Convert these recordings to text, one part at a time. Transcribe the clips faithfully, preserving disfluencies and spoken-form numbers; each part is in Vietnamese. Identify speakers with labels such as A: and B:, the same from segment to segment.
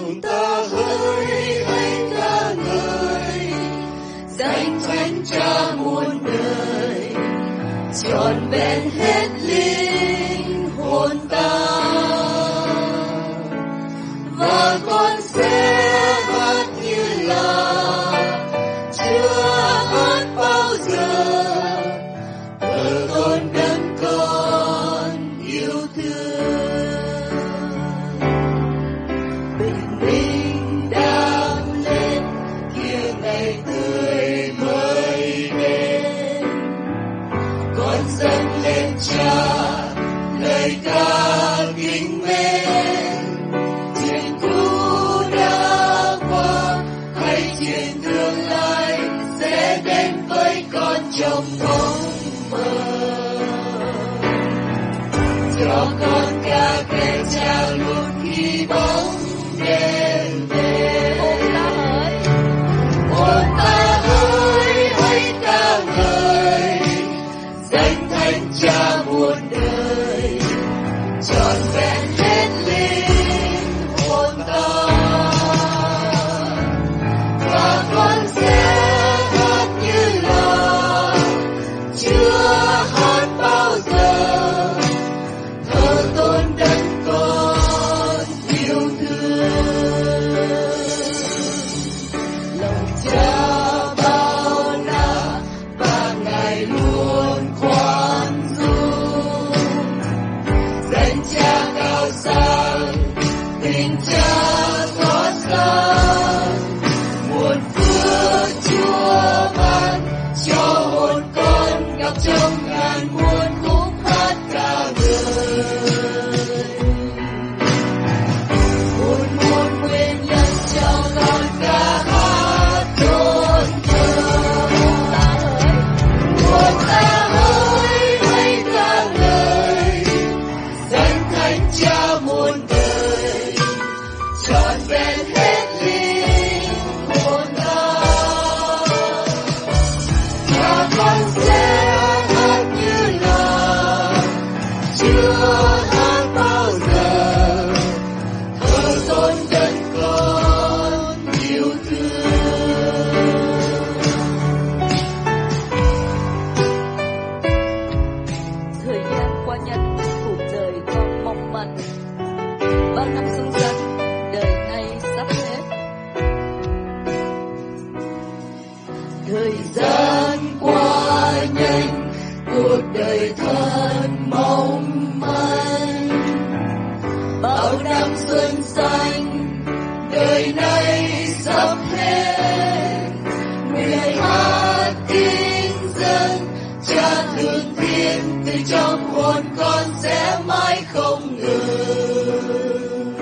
A: hồn ta hỡi hãy ca ngợi, danh thánh Cha muôn đời, trọn vẹn hết linh hồn ta. Và con sẽ hát như là chưa hát bao giờ, thờ tôn đấng con yêu thương. Bình minh đang lên, kia ngày tươi mới đến, con dâng lên Cha lời ca kính mến. Chuyện cũ đã qua, hay chuyện tương lai sẽ đến với con trong bóng mơ. Cho con ca kể Cha luôn khi bóng đêm về. Hồn ta hỡi hãy ca ngợi, danh thánh Cha muôn đời, trọn vẹn hết linh hồn ta. Và con sẽ hát như là chưa hát bao giờ, thờ tôn đấng con yêu thương. Lòng Cha bao la và Ngài luôn khoan dung, danh Cha cao sang, tình Cha trót sáng, muôn phước Chúa ban cho hồn con gặp trong ngàn muôn khúc hát ca ngợi. Muôn muôn nguyên nhân cho con ca hát tôn thờ. Hồn ta hỡi hãy ca ngợi, danh thánh Cha muôn đời, trọn vẹn hết linh hồn ta. Và con sẽ hát như là chưa hát bao giờ, thờ tôn đấng con yêu thương.
B: Thời gian qua nhanh, cuộc đời con mong manh, bao năm xuân xanh, đời nay sắp hết.
A: Thời gian qua nhanh, cuộc đời thật mong manh, bao năm xuân xanh, đời nay sắp hết. Nguyện hát kính dâng Cha thương thiên, từ trong hồn con sẽ mãi không ngừng.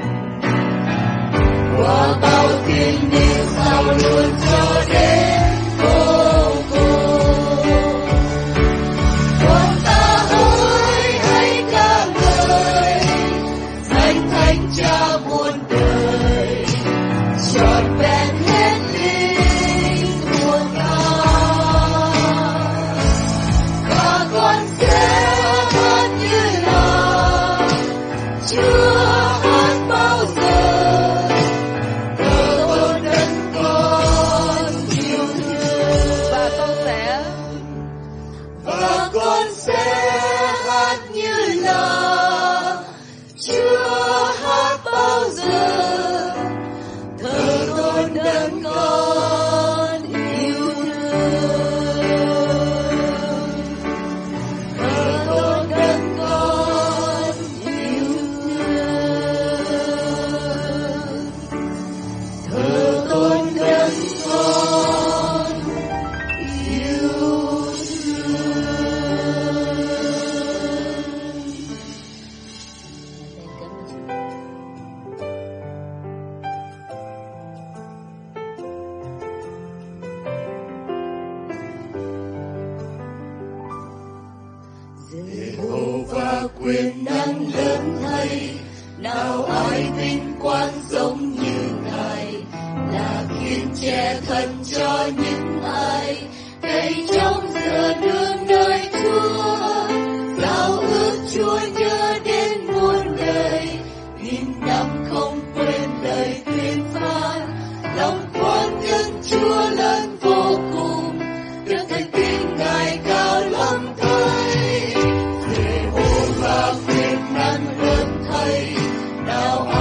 A: Qua bao thiên niên sao luôn cho đến vô cùng. Con ta hỡi hãy ca ngợi, danh thánh Cha muôn đời, trọn vẹn hết linh hồn ta. Và con sẽ hát như là chưa hát bao giờ, thờ tôn đấng con yêu thương.
B: Và con sẽ
A: Và con sẽ hát như là chưa hát bao giờ, thờ tôn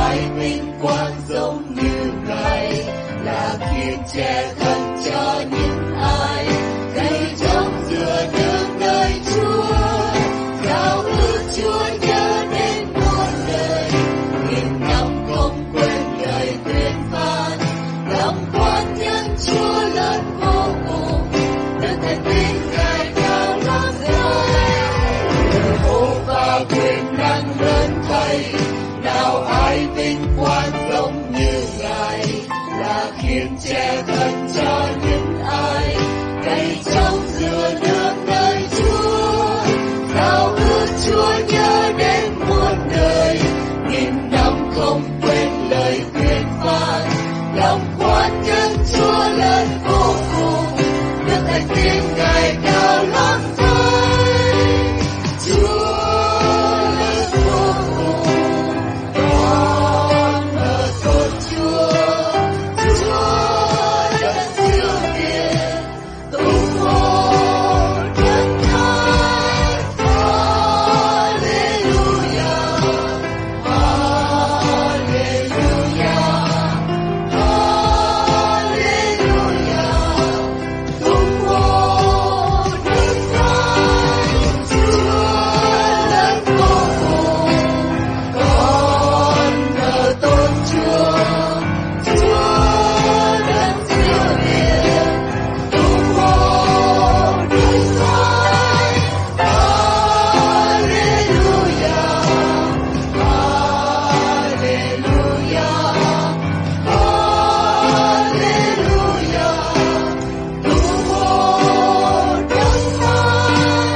A: ai vinh quang giống như Ngài, là khiến che khăn cho những ai cây trồng dựa nương nơi Chúa. Giao ước Chúa nhớ đến muôn đời, nghìn năm không quên lời tuyên phán. Lòng quan nhân Chúa lớn vô cùng, được thành tín Ngài cao lắm rồi. Giê-hô-va quyền năng lớn thay, nào ai vinh quang giống như Ngài, là khiến che thân cho những ai cây trồng dựa nương nơi Chúa. Giao ước Chúa nhớ đến muôn đời, nghìn năm không quên lời tuyên phán. Lòng quan nhân Chúa lớn vô cùng, được thành tín Ngài cao lắm thay. Chúa lớn vô cùng, con ở tôn Chúa. Chúa đất siêu việt, tung hô đất ngài. Hallelujah, Hallelujah, Hallelujah. Tung hô đất ngài. Chúa lớn vô cùng, con ở tôn Chúa. Chúa đất siêu việt, tung hô đất ngài. Hallelujah, Hallelujah, Hallelujah. Tung hô đất ngài.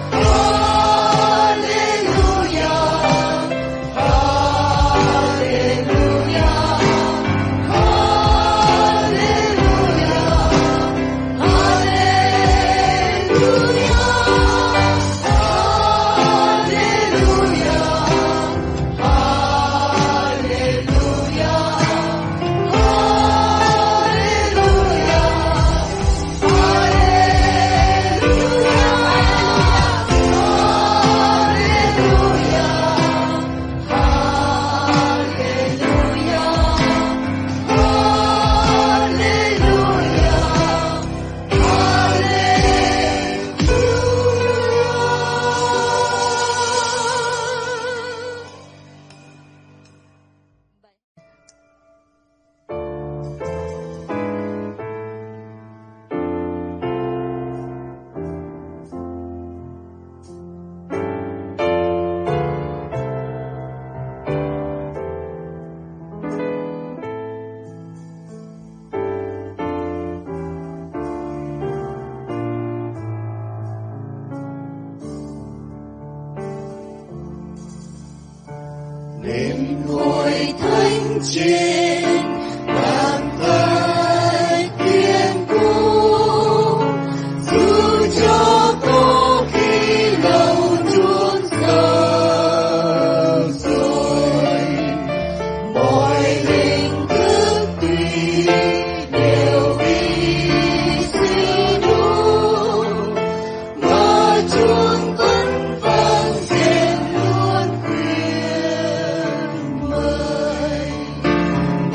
A: Đêm hội thánh trên bàn tay kiên cố, dù cho có khi lâu chuông giờ rồi, mọi hình thức tùy đều bị siêu đủ, mà chuông vẫn vang rền luôn khuyên mời.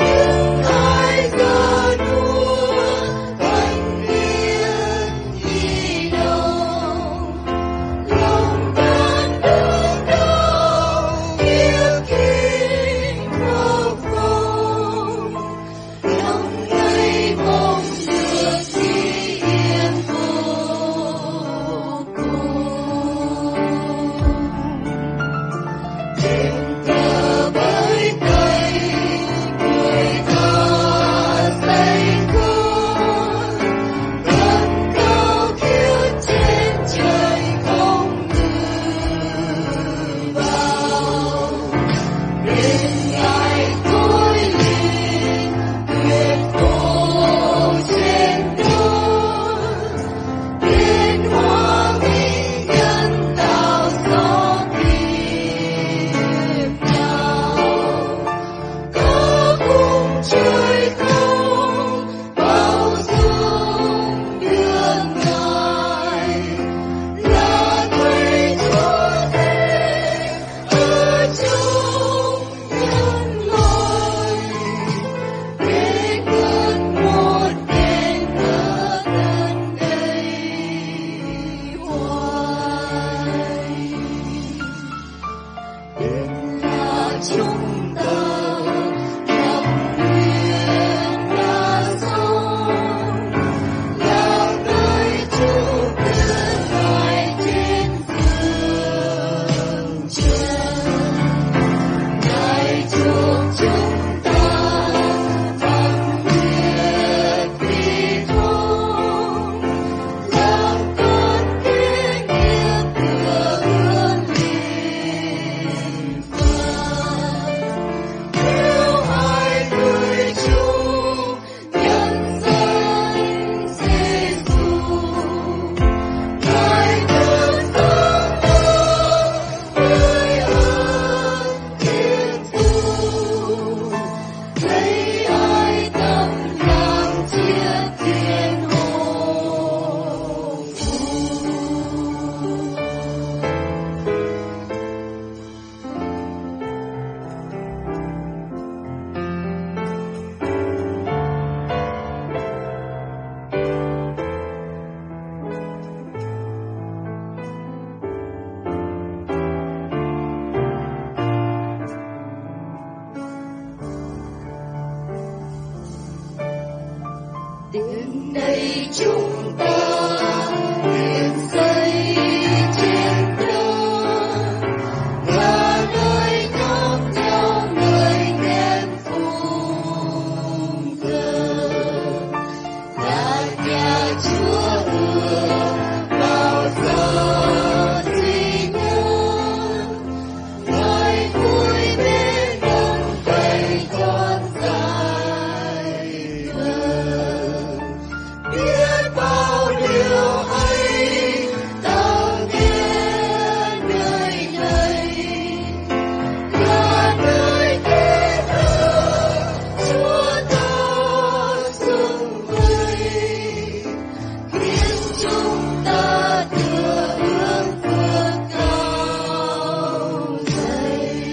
A: đến đây chúng ta hiện xây trên đất là nơi thắp theo người nén phụng thờ, là nhà Chúa ưa bao giờ duy nhất, ngài vui bên đông đầy con dài vời. Biết bao điều ấy đang đến nơi này, là nơi kết hợp Chúa ta xưng vầy, khiến chúng ta tựa hương phước cao dày.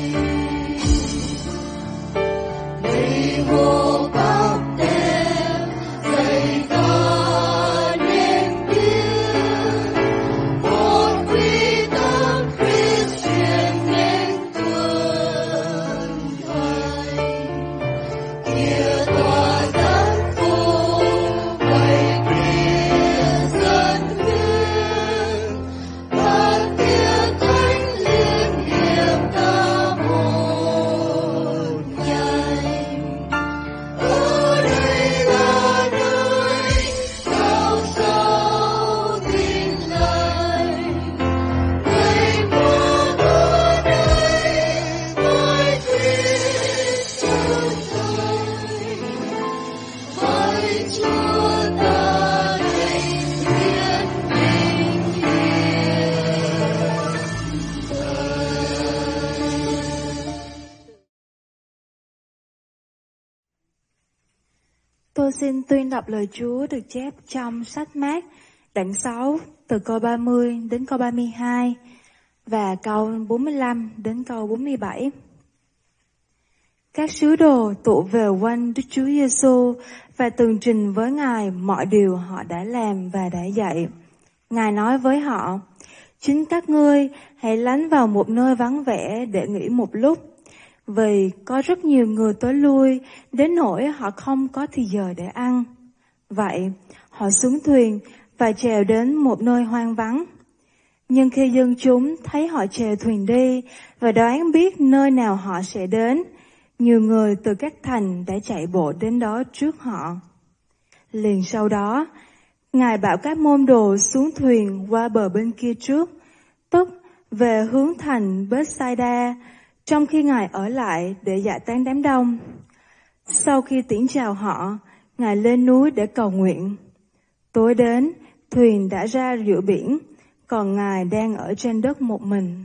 A: Lấy vô bắp tem dạy ta nên biết, một quy tắc Christian nên tuân hành. Kia tòa giáng phục bày kia dân hương, và kia thánh liên hiệp ta một nhành. Ở đây là nơi cao sao tin lành, ngày mùa mưa đây mãi thuyết chân thành. Hỡi Chúa ta đầy thuyết bình yên.
C: Tôi xin tuyên đọc lời Chúa được chép trong sách Mác đoạn sáu từ câu ba mươi đến câu ba mươi hai và câu bốn mươi lăm đến câu bốn mươi bảy. Các sứ đồ tụ về quanh Đức Chúa Giêsu và tường trình với Ngài mọi điều họ đã làm và đã dạy. Ngài nói với họ: chính các ngươi hãy lánh vào một nơi vắng vẻ để nghỉ một lúc, vì có rất nhiều người tới lui đến nỗi họ không có thì giờ để ăn. Vậy họ xuống thuyền và chèo đến một nơi hoang vắng. Nhưng khi dân chúng thấy họ chèo thuyền đi và đoán biết nơi nào họ sẽ đến, nhiều người từ các thành đã chạy bộ đến đó trước họ. Liền sau đó, Ngài bảo các môn đồ xuống thuyền qua bờ bên kia trước, tức về hướng thành Bethsaida, trong khi Ngài ở lại để giải tán đám đông. Sau khi tiễn chào họ, Ngài lên núi để cầu nguyện. Tối đến, thuyền đã ra giữa biển, còn Ngài đang ở trên đất một mình.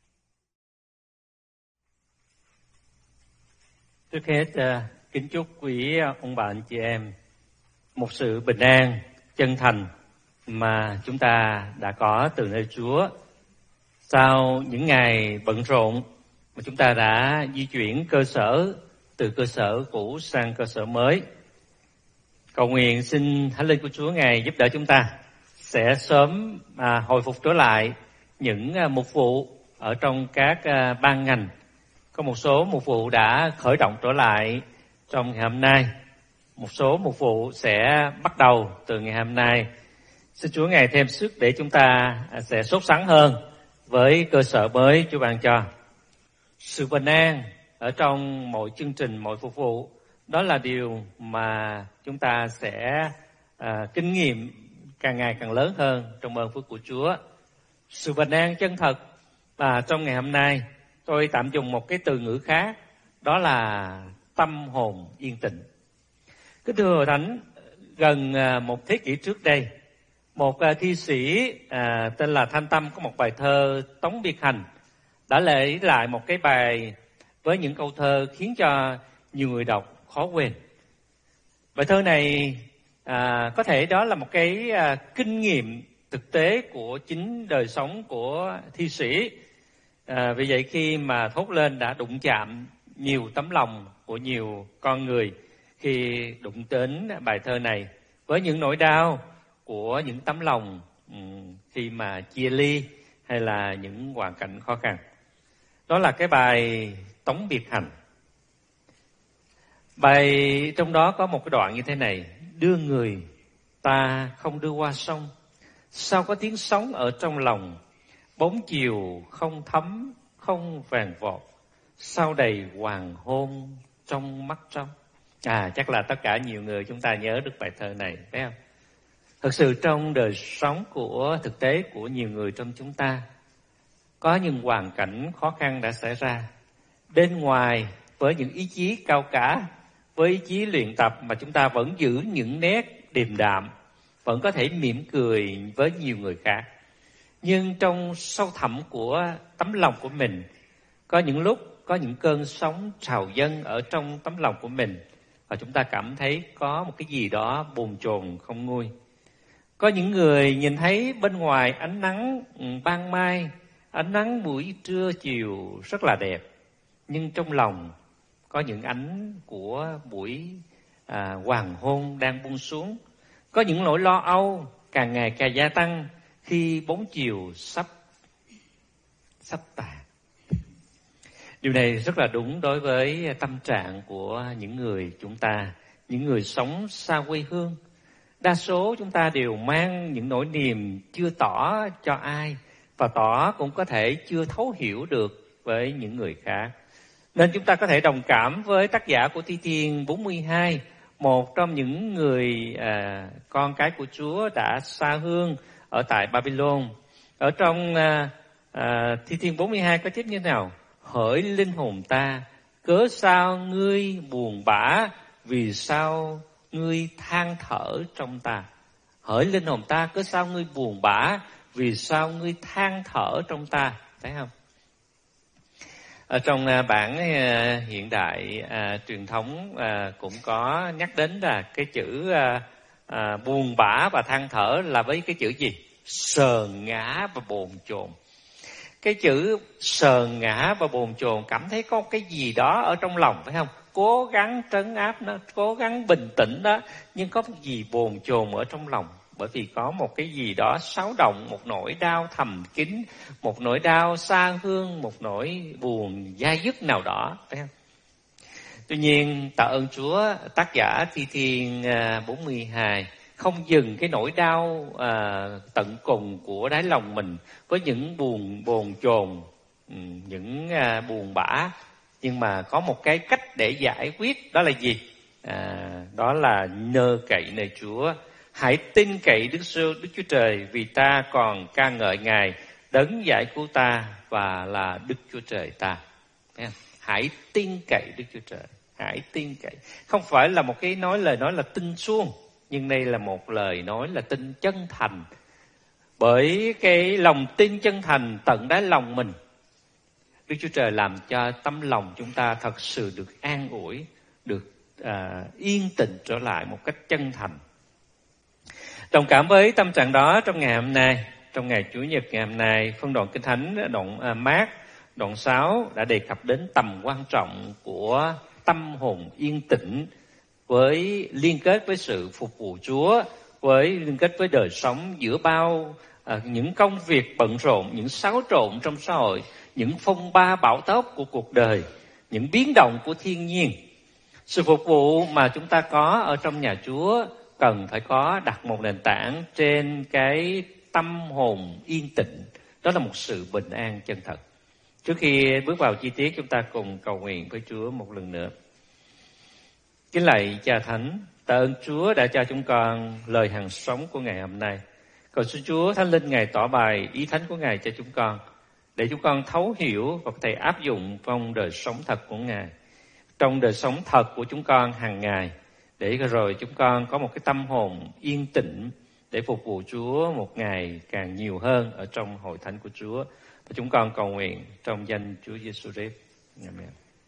D: Trước hết, uh, kính chúc quý ông bà anh chị em một sự bình an, chân thành mà chúng ta đã có từ nơi Chúa. Sau những ngày bận rộn mà chúng ta đã di chuyển cơ sở từ cơ sở cũ sang cơ sở mới, cầu nguyện xin Thánh Linh của Chúa Ngài giúp đỡ chúng ta sẽ sớm à, hồi phục trở lại những à, mục vụ ở trong các à, ban ngành. Có một số mục vụ đã khởi động trở lại trong ngày hôm nay, một số mục vụ sẽ bắt đầu từ ngày hôm nay. Xin Chúa Ngài thêm sức để chúng ta sẽ sốt sắng hơn với cơ sở mới Chúa ban cho. Sự bình an ở trong mọi chương trình, mọi phục vụ, đó là điều mà chúng ta sẽ à, kinh nghiệm càng ngày càng lớn hơn trong ơn phước của Chúa. Sự bình an chân thật, và trong ngày hôm nay tôi tạm dùng một cái từ ngữ khác, đó là tâm hồn yên tĩnh. Kính thưa Hội Thánh, gần một thế kỷ trước đây, một thi sĩ à, tên là Thanh Tâm có một bài thơ Tống Biệt Hành đã lấy lại một cái bài với những câu thơ khiến cho nhiều người đọc khó quên. Bài thơ này à, có thể đó là một cái à, kinh nghiệm thực tế của chính đời sống của thi sĩ. À, vì vậy khi mà thốt lên đã đụng chạm nhiều tấm lòng của nhiều con người khi đụng đến bài thơ này, với những nỗi đau của những tấm lòng um, khi mà chia ly hay là những hoàn cảnh khó khăn. Đó là cái bài Tống Biệt Hành. Bài trong đó có một cái đoạn như thế này: đưa người ta không đưa qua sông? Sao có tiếng sóng ở trong lòng? Bóng chiều không thấm, không vàng vọt, sao đầy hoàng hôn trong mắt trong. À, chắc là tất cả nhiều người chúng ta nhớ được bài thơ này, phải không? Thực sự trong đời sống của thực tế của nhiều người trong chúng ta, có những hoàn cảnh khó khăn đã xảy ra. Bên ngoài với những ý chí cao cả, với ý chí luyện tập mà chúng ta vẫn giữ những nét điềm đạm, vẫn có thể mỉm cười với nhiều người khác. Nhưng trong sâu thẳm của tấm lòng của mình, có những lúc có những cơn sóng trào dâng ở trong tấm lòng của mình, và chúng ta cảm thấy có một cái gì đó bồn chồn không nguôi. Có những người nhìn thấy bên ngoài ánh nắng ban mai, ánh nắng buổi trưa chiều rất là đẹp, nhưng trong lòng có những ánh của buổi à, hoàng hôn đang buông xuống. Có những nỗi lo âu càng ngày càng gia tăng khi bóng chiều sắp sắp tàn. Điều này rất là đúng đối với tâm trạng của những người chúng ta, những người sống xa quê hương. Đa số chúng ta đều mang những nỗi niềm chưa tỏ cho ai, và tỏ cũng có thể chưa thấu hiểu được với những người khác. Nên chúng ta có thể đồng cảm với tác giả của Thi Thiên bốn mươi hai, một trong những người à, con cái của Chúa đã xa hương ở tại Babylon. Ở trong à, à, Thi Thiên bốn mươi hai có chép như thế nào? Hỡi linh hồn ta, cớ sao ngươi buồn bã, vì sao ngươi than thở trong ta? Hỡi linh hồn ta, cớ sao ngươi buồn bã, vì sao ngươi than thở trong ta? Thấy không? Ở trong uh, bản uh, hiện đại uh, truyền thống uh, cũng có nhắc đến là cái chữ uh, uh, buồn bã và than thở là với cái chữ gì? Sờn ngã và bồn chồn. Cái chữ sờn ngã và bồn chồn, cảm thấy có cái gì đó ở trong lòng, phải không? Cố gắng trấn áp nó, cố gắng bình tĩnh đó, nhưng có một gì bồn chồn ở trong lòng. Bởi vì có một cái gì đó xáo động, một nỗi đau thầm kín, một nỗi đau xa hương, một nỗi buồn dai dứt nào đó, phải không? Tuy nhiên, tạ ơn Chúa, tác giả Thi Thiên bốn mươi hai không dừng cái nỗi đau à, tận cùng của đáy lòng mình với những buồn bồn chồn, những à, buồn bã, nhưng mà có một cái cách để giải quyết, đó là gì? À, đó là nhờ cậy nơi Chúa. Hãy tin cậy Đức Giêsu, Đức Chúa Trời, vì ta còn ca ngợi Ngài, đấng giải cứu ta và là Đức Chúa Trời ta. Hãy tin cậy Đức Chúa Trời, hãy tin cậy. Không phải là một cái nói lời nói là tin suông, nhưng đây là một lời nói là tin chân thành. Bởi cái lòng tin chân thành tận đáy lòng mình, Đức Chúa Trời làm cho tâm lòng chúng ta thật sự được an ủi, được à, yên tĩnh trở lại một cách chân thành. Đồng cảm với tâm trạng đó trong ngày hôm nay, trong ngày Chủ nhật ngày hôm nay, phân đoạn Kinh Thánh đoạn à, Mác đoạn sáu đã đề cập đến tầm quan trọng của tâm hồn yên tĩnh, với liên kết với sự phục vụ Chúa, với liên kết với đời sống giữa bao à, những công việc bận rộn, những xáo trộn trong xã hội, những phong ba bão táp của cuộc đời, những biến động của thiên nhiên. Sự phục vụ mà chúng ta có ở trong nhà Chúa cần phải có đặt một nền tảng trên cái tâm hồn yên tĩnh. Đó là một sự bình an chân thật. Trước khi bước vào chi tiết, chúng ta cùng cầu nguyện với Chúa một lần nữa. Kính lạy Cha Thánh, tạ ơn Chúa đã cho chúng con lời hằng sống của ngày hôm nay. Cầu xin Chúa Thánh Linh Ngài tỏ bài ý thánh của Ngài cho chúng con, để chúng con thấu hiểu và có thể áp dụng trong đời sống thật của Ngài, trong đời sống thật của chúng con hàng ngày, để rồi chúng con có một cái tâm hồn yên tĩnh để phục vụ Chúa một ngày càng nhiều hơn ở trong hội thánh của Chúa. Và chúng con cầu nguyện trong danh Chúa Giêsu Christ. Amen.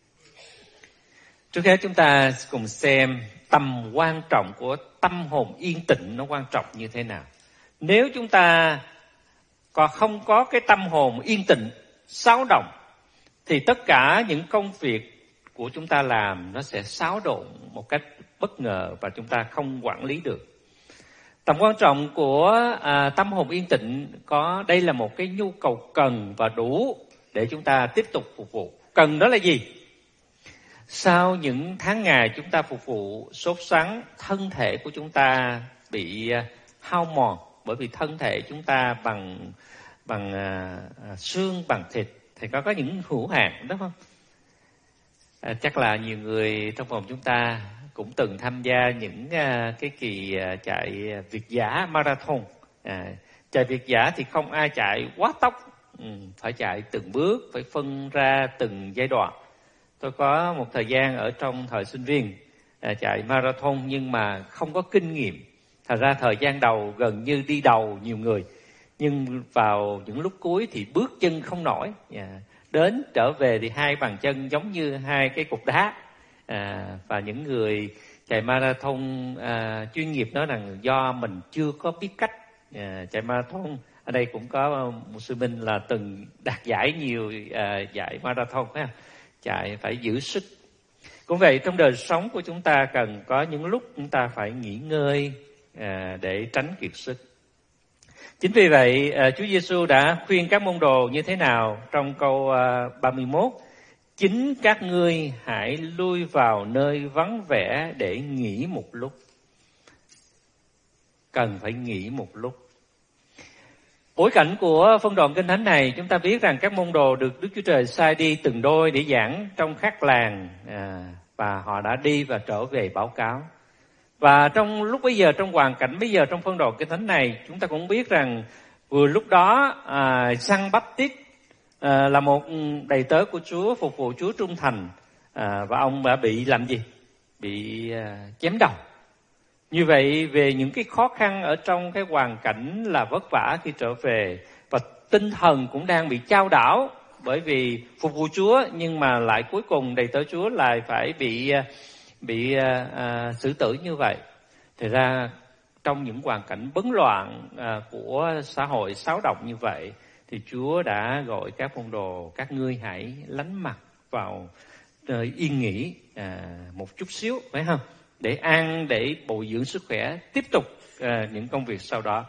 D: Trước hết chúng ta cùng xem tầm quan trọng của tâm hồn yên tĩnh nó quan trọng như thế nào. Nếu chúng ta còn không có cái tâm hồn yên tĩnh, xáo động, thì tất cả những công việc của chúng ta làm nó sẽ xáo động một cách bất ngờ và chúng ta không quản lý được. Tầm quan trọng của à, tâm hồn yên tĩnh có đây là một cái nhu cầu cần và đủ để chúng ta tiếp tục phục vụ. Cần đó là gì? Sau những tháng ngày chúng ta phục vụ sốt sắng, thân thể của chúng ta bị hao mòn, bởi vì thân thể chúng ta bằng bằng uh, xương, bằng thịt thì có có những hữu hạn, đúng không? À, chắc là nhiều người trong phòng chúng ta cũng từng tham gia những uh, cái kỳ uh, chạy việt dã marathon. À, chạy việt dã thì không ai chạy quá tốc, ừ, phải chạy từng bước, phải phân ra từng giai đoạn. Tôi có một thời gian ở trong thời sinh viên à, chạy marathon nhưng mà không có kinh nghiệm. Thật ra thời gian đầu gần như đi đầu nhiều người, nhưng vào những lúc cuối thì bước chân không nổi. À, đến trở về thì hai bàn chân giống như hai cái cục đá. À, và những người chạy marathon à, chuyên nghiệp nói rằng do mình chưa có biết cách à, chạy marathon. Ở đây cũng có một sư minh là từng đạt giải nhiều à, giải marathon, phải không? Chạy phải giữ sức. Cũng vậy, trong đời sống của chúng ta cần có những lúc chúng ta phải nghỉ ngơi à, để tránh kiệt sức. Chính vì vậy à, Chúa Giêsu đã khuyên các môn đồ như thế nào trong câu à, ba mươi mốt: chính các ngươi hãy lui vào nơi vắng vẻ để nghỉ một lúc. Cần phải nghỉ một lúc. Bối cảnh của phân đoạn Kinh Thánh này, chúng ta biết rằng các môn đồ được Đức Chúa Trời sai đi từng đôi để giảng trong các làng, à, và họ đã đi và trở về báo cáo. Và trong lúc bây giờ, trong hoàn cảnh bây giờ trong phân đoạn Kinh Thánh này, chúng ta cũng biết rằng vừa lúc đó à, Giăng Báp-tít à, là một đầy tớ của Chúa, phục vụ Chúa trung thành, à, và ông đã bị làm gì? Bị à, chém đầu. Như vậy, về những cái khó khăn ở trong cái hoàn cảnh là vất vả khi trở về, và tinh thần cũng đang bị chao đảo, bởi vì phục vụ Chúa nhưng mà lại cuối cùng đầy tớ Chúa lại phải bị bị uh, xử tử như vậy. Thì ra trong những hoàn cảnh bấn loạn uh, của xã hội xáo động như vậy, thì Chúa đã gọi các môn đồ: các ngươi hãy lánh mặt vào uh, yên nghỉ uh, một chút xíu, phải không? Để ăn, để bồi dưỡng sức khỏe, tiếp tục uh, những công việc sau đó.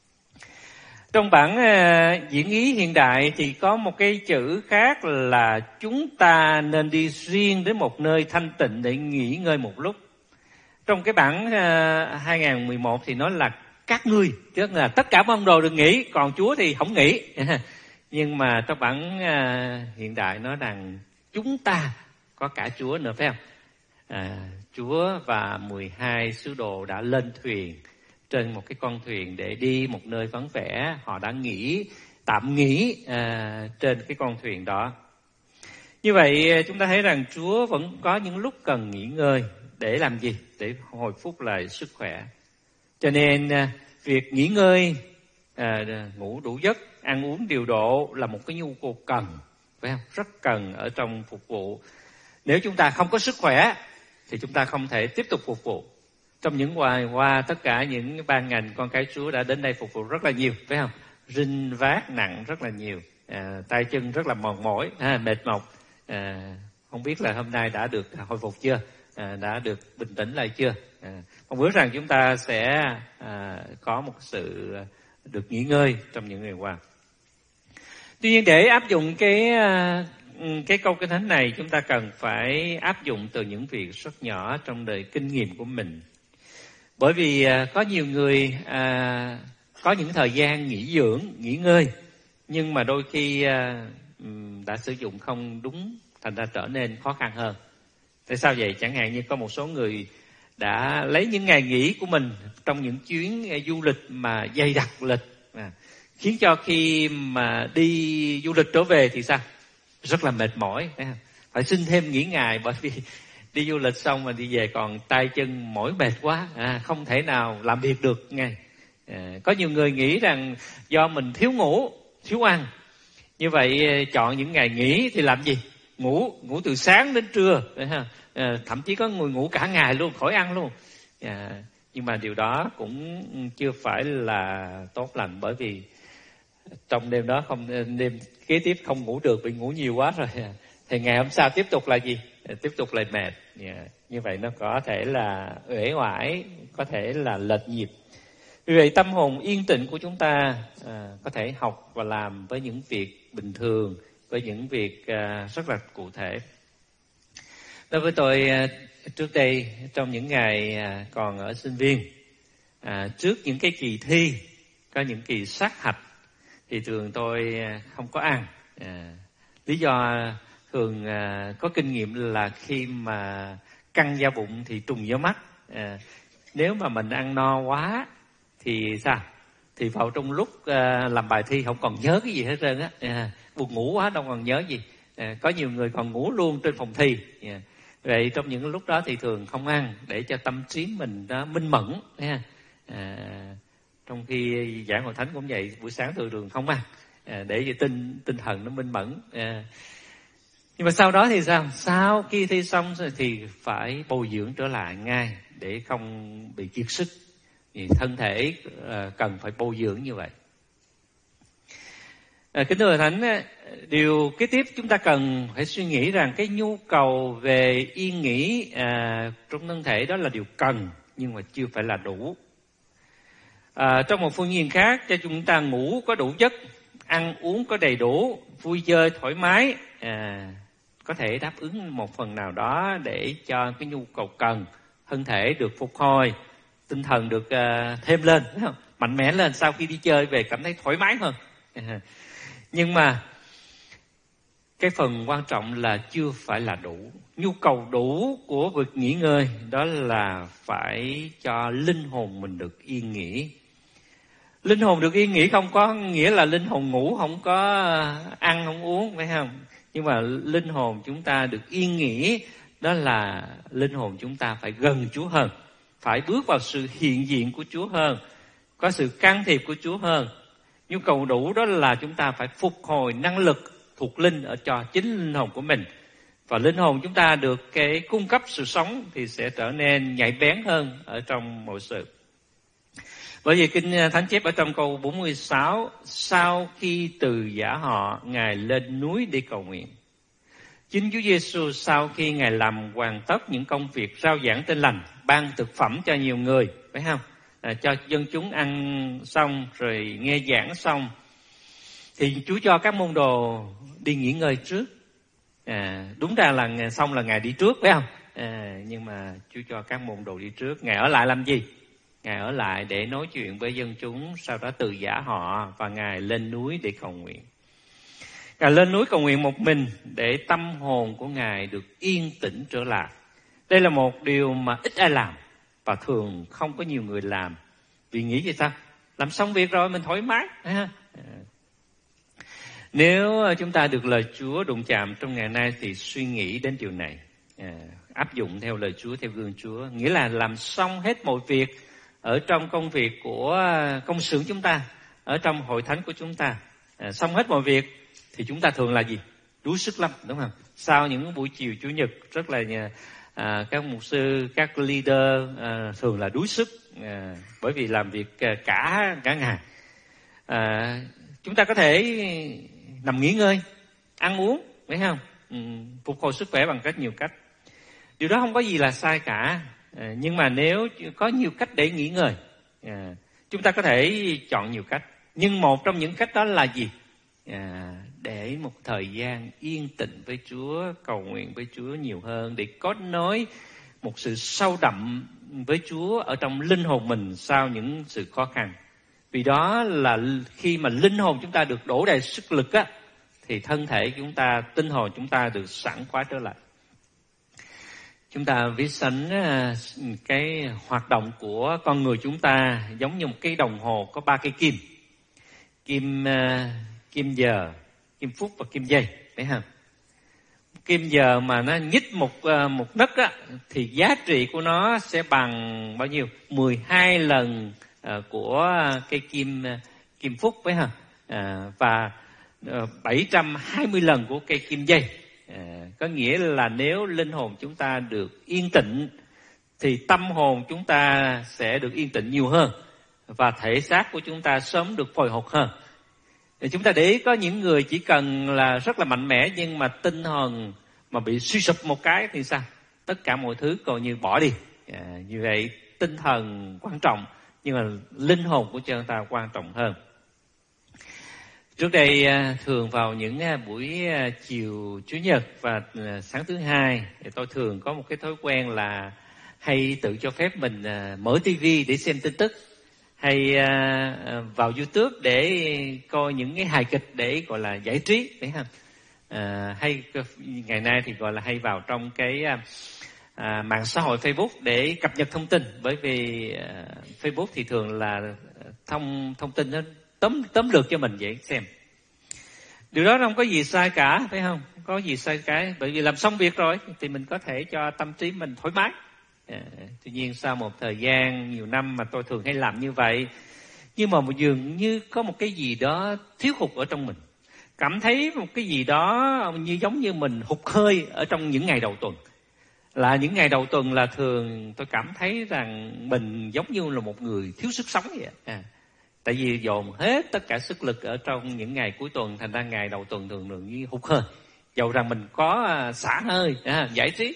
D: Trong bản uh, diễn ý hiện đại thì có một cái chữ khác là chúng ta nên đi riêng đến một nơi thanh tịnh để nghỉ ngơi một lúc. Trong cái bản uh, hai không một một thì nói là các ngươi, tức là tất cả môn đồ được nghỉ, còn Chúa thì không nghỉ. Nhưng mà trong bản uh, hiện đại nói rằng chúng ta, có cả Chúa nữa, phải không? À, Chúa và mười hai sứ đồ đã lên thuyền, trên một cái con thuyền để đi một nơi vắng vẻ. Họ đã nghỉ, tạm nghỉ à, trên cái con thuyền đó. Như vậy chúng ta thấy rằng Chúa vẫn có những lúc cần nghỉ ngơi. Để làm gì? Để hồi phục lại sức khỏe. Cho nên việc nghỉ ngơi, à, ngủ đủ giấc, ăn uống điều độ là một cái nhu cầu cần, phải không? Rất cần ở trong phục vụ. Nếu chúng ta không có sức khỏe thì chúng ta không thể tiếp tục phục vụ. Trong những ngày qua, tất cả những ban ngành con cái Chúa đã đến đây phục vụ rất là nhiều, phải không? Rinh vác nặng rất là nhiều, à, tay chân rất là mòn mỏi, à, mệt mỏi. À, không biết là hôm nay đã được hồi phục chưa, à, đã được bình tĩnh lại chưa. À, mong ước rằng chúng ta sẽ à, có một sự được nghỉ ngơi trong những ngày qua. Tuy nhiên, để áp dụng cái cái câu Kinh Thánh này, chúng ta cần phải áp dụng từ những việc rất nhỏ trong đời kinh nghiệm của mình. Bởi vì à, có nhiều người à, có những thời gian nghỉ dưỡng, nghỉ ngơi, nhưng mà đôi khi à, đã sử dụng không đúng, thành ra trở nên khó khăn hơn. Tại sao vậy? Chẳng hạn như có một số người đã lấy những ngày nghỉ của mình trong những chuyến du lịch mà dày đặc lịch, à, khiến cho khi mà đi du lịch trở về thì sao? Rất là mệt mỏi, phải xin thêm nghỉ ngày, bởi vì đi du lịch xong mà đi về còn tay chân mỏi mệt quá, à, không thể nào làm việc được ngay. À, có nhiều người nghĩ rằng do mình thiếu ngủ, thiếu ăn, như vậy chọn những ngày nghỉ thì làm gì? Ngủ, ngủ từ sáng đến trưa, à, thậm chí có người ngủ cả ngày luôn, khỏi ăn luôn. À, nhưng mà điều đó cũng chưa phải là tốt lành, bởi vì trong đêm đó không đêm kế tiếp không ngủ được, bị ngủ nhiều quá rồi, thì ngày hôm sau tiếp tục là gì? Tiếp tục lại mệt. Yeah. Như vậy nó có thể là uể oải, có thể là lệch nhịp. Vì vậy tâm hồn yên tĩnh của chúng ta à, có thể học và làm với những việc bình thường, với những việc à, rất là cụ thể. Đối với tôi, trước đây trong những ngày còn ở sinh viên, à, trước những cái kỳ thi, có những kỳ sát hạch thì thường tôi không có ăn. À, lý do thường à, có kinh nghiệm là khi mà căng da bụng thì trùng vô mắt. À, nếu mà mình ăn no quá thì sao? Thì vào trong lúc à, làm bài thi không còn nhớ cái gì hết trơn á. À, buồn ngủ quá đâu còn nhớ gì. À, có nhiều người còn ngủ luôn trên phòng thi. À, vậy trong những lúc đó thì thường không ăn để cho tâm trí mình nó minh mẫn. À, à, trong khi giảng hội thánh cũng vậy, buổi sáng thường thường không ăn à, để cho tinh tinh thần nó minh mẫn. À, nhưng mà sau đó thì sao? Sau khi thi xong thì phải bồi dưỡng trở lại ngay để không bị kiệt sức. Thì thân thể uh, cần phải bồi dưỡng như vậy. À, kính thưa Thánh, điều kế tiếp chúng ta cần phải suy nghĩ rằng cái nhu cầu về yên nghỉ à, trong thân thể đó là điều cần nhưng mà chưa phải là đủ. À, trong một phương diện khác, cho chúng ta ngủ có đủ giấc, ăn uống có đầy đủ, vui chơi thoải mái, à, có thể đáp ứng một phần nào đó để cho cái nhu cầu cần, thân thể được phục hồi, tinh thần được uh, thêm lên, phải không? Mạnh mẽ lên, sau khi đi chơi về cảm thấy thoải mái hơn. À, nhưng mà cái phần quan trọng là chưa phải là đủ. Nhu cầu đủ của việc nghỉ ngơi đó là phải cho linh hồn mình được yên nghỉ. Linh hồn được yên nghỉ không có nghĩa là linh hồn ngủ, không có ăn, không uống, phải không? Nhưng mà linh hồn chúng ta được yên nghỉ, đó là linh hồn chúng ta phải gần Chúa hơn, phải bước vào sự hiện diện của Chúa hơn, có sự can thiệp của Chúa hơn. Nhu cầu đủ đó là chúng ta phải phục hồi năng lực thuộc linh ở cho chính linh hồn của mình. Và linh hồn chúng ta được cái cung cấp sự sống thì sẽ trở nên nhạy bén hơn ở trong mọi sự. Bởi vì Kinh Thánh chép ở trong câu bốn mươi sáu, sau khi từ giả họ, Ngài lên núi để cầu nguyện. Chính Chúa Giêsu sau khi Ngài làm hoàn tất những công việc rao giảng tin lành, ban thực phẩm cho nhiều người, phải không? À, cho dân chúng ăn xong rồi nghe giảng xong, thì Chúa cho các môn đồ đi nghỉ ngơi trước. À, đúng ra là xong là Ngài đi trước, phải không? À, nhưng mà Chúa cho các môn đồ đi trước. Ngài ở lại làm gì? Ngài ở lại để nói chuyện với dân chúng, sau đó từ giả họ và Ngài lên núi để cầu nguyện. Ngài lên núi cầu nguyện một mình để tâm hồn của Ngài được yên tĩnh trở lại. Đây là một điều mà ít ai làm và thường không có nhiều người làm. Vì nghĩ vậy sao? Làm xong việc rồi mình thoải mái. Nếu chúng ta được lời Chúa đụng chạm trong ngày nay thì suy nghĩ đến điều này. À, áp dụng theo lời Chúa, theo gương Chúa. Nghĩa là làm xong hết mọi việc ở trong công việc của công xưởng chúng ta, ở trong hội thánh của chúng ta. À, xong hết mọi việc thì chúng ta thường là gì? Đuối sức lắm, đúng không? Sau những buổi chiều Chủ nhật rất là nhà, à, các mục sư, các leader à, thường là đuối sức à, bởi vì làm việc cả cả ngày. À, chúng ta có thể nằm nghỉ ngơi, ăn uống, phải không? Ừ, phục hồi sức khỏe bằng cách nhiều cách. Điều đó không có gì là sai cả. À, nhưng mà nếu có nhiều cách để nghỉ ngơi, à, chúng ta có thể chọn nhiều cách. Nhưng một trong những cách đó là gì? À, để một thời gian yên tĩnh với Chúa, cầu nguyện với Chúa nhiều hơn, để kết nối một sự sâu đậm với Chúa ở trong linh hồn mình sau những sự khó khăn. Vì đó là khi mà linh hồn chúng ta được đổ đầy sức lực á, thì thân thể chúng ta, tinh hồn chúng ta được sảng khoái trở lại. Chúng ta ví sánh cái hoạt động của con người chúng ta giống như một cái đồng hồ có ba cây kim. Kim kim giờ, kim phút và kim giây, phải không? Kim giờ mà nó nhích một một nấc á thì giá trị của nó sẽ bằng bao nhiêu? mười hai lần của cây kim kim phút, phải không? À, và bảy trăm hai mươi lần của cây kim giây. À, có nghĩa là nếu linh hồn chúng ta được yên tĩnh thì tâm hồn chúng ta sẽ được yên tĩnh nhiều hơn và thể xác của chúng ta sớm được hồi phục hơn. Thì chúng ta để ý có những người chỉ cần là rất là mạnh mẽ nhưng mà tinh thần mà bị suy sụp một cái thì sao? Tất cả mọi thứ coi như bỏ đi. À, như vậy tinh thần quan trọng nhưng mà linh hồn của chúng ta quan trọng hơn. Trước đây thường vào những buổi chiều Chủ nhật và sáng thứ hai thì tôi thường có một cái thói quen là hay tự cho phép mình mở tivi để xem tin tức, hay vào YouTube để coi những cái hài kịch để gọi là giải trí, đấy không? À, hay ngày nay thì gọi là hay vào trong cái à, mạng xã hội Facebook để cập nhật thông tin, bởi vì à, Facebook thì thường là thông thông tin nó tóm tóm lược cho mình dễ xem. Điều đó không có gì sai cả, phải không? Không có gì sai cả, bởi vì làm xong việc rồi thì mình có thể cho tâm trí mình thoải mái. À, tuy nhiên sau một thời gian nhiều năm mà tôi thường hay làm như vậy, nhưng mà dường như có một cái gì đó thiếu hụt ở trong mình, cảm thấy một cái gì đó như giống như mình hụt hơi ở trong những ngày đầu tuần. Là những ngày đầu tuần là thường tôi cảm thấy rằng mình giống như là một người thiếu sức sống vậy. À, tại vì dồn hết tất cả sức lực ở trong những ngày cuối tuần, thành ra ngày đầu tuần thường thường như hụt hơi, dầu rằng mình có xả hơi, à, giải trí.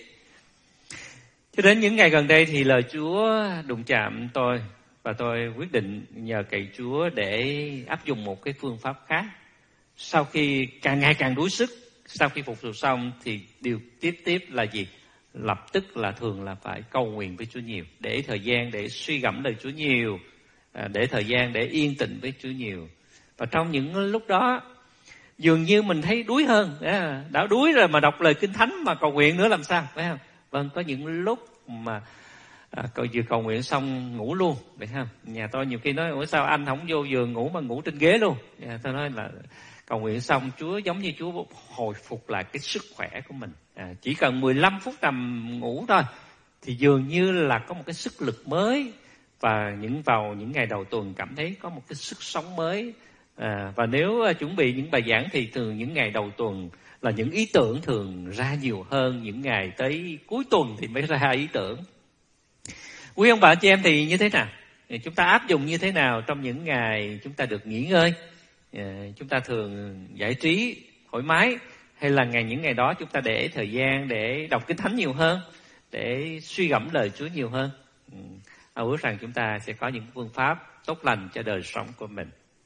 D: Cho đến những ngày gần đây thì lời Chúa đụng chạm tôi, và tôi quyết định nhờ cậy Chúa để áp dụng một cái phương pháp khác. Sau khi càng ngày càng đuối sức, sau khi phục vụ xong thì điều tiếp tiếp là gì? Lập tức là thường là phải cầu nguyện với Chúa nhiều, để thời gian để suy gẫm lời Chúa nhiều, để thời gian để yên tĩnh với Chúa nhiều. Và trong những lúc đó dường như mình thấy đuối hơn, đã đuối rồi mà đọc lời Kinh Thánh mà cầu nguyện nữa làm sao, phải không? Vâng, có những lúc mà à, cầu vừa cầu nguyện xong ngủ luôn, phải không? Nhà tôi nhiều khi nói ủa sao anh không vô giường ngủ mà ngủ trên ghế luôn. Nhà tôi nói là cầu nguyện xong Chúa giống như Chúa hồi phục lại cái sức khỏe của mình. À, chỉ cần mười lăm phút nằm ngủ thôi thì dường như là có một cái sức lực mới, và những vào những ngày đầu tuần cảm thấy có một cái sức sống mới. À, và nếu chuẩn bị những bài giảng thì thường những ngày đầu tuần là những ý tưởng thường ra nhiều hơn, những ngày tới cuối tuần thì mới ra ý tưởng. Quý ông bà chị em thì như thế nào? Chúng ta áp dụng như thế nào trong những ngày chúng ta được nghỉ ngơi? Chúng ta thường giải trí thoải mái, hay là ngày những ngày đó chúng ta để thời gian để đọc Kinh Thánh nhiều hơn, để suy gẫm lời Chúa nhiều hơn? Tôi ước rằng chúng ta sẽ có những phương pháp tốt lành cho đời sống của mình.